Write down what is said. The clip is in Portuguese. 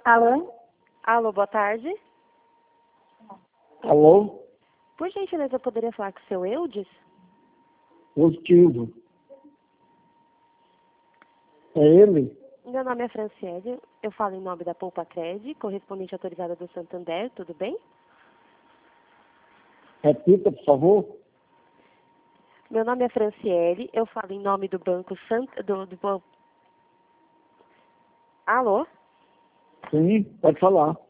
Alô? Alô, boa tarde. Alô? Por gentileza, eu poderia falar com o seu Eudes? Positivo. É ele? Meu nome é Franciele, eu falo em nome da Poupa Cred, correspondente autorizada do Santander, tudo bem? Repita, por favor. Meu nome é Franciele, eu falo em nome do Banco Alô? Sim, pode falar.